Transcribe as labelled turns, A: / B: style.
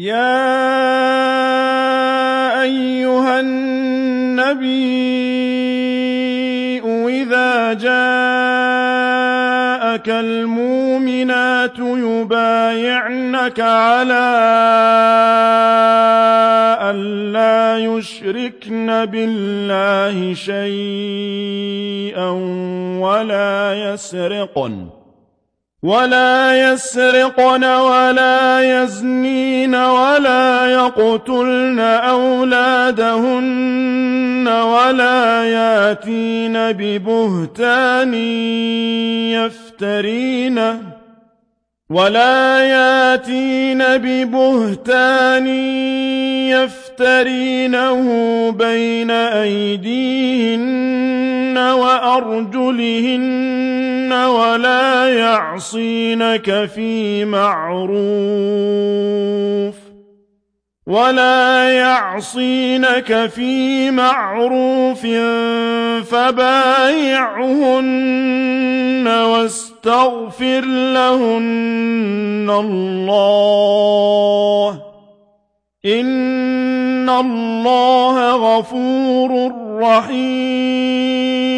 A: يا أيها النبي إذا جاءك المؤمنات يبايعنك على أن لا يشركن بالله شيئا ولا يسرقن ولا يزنين ولا يقتلن أولادهن ولا ياتين ببهتان يفترينه بين أيديهن وأرجلهن ولا يعصينك في معروف فبايعهن واستغفر لهن الله إن الله غفور رحيم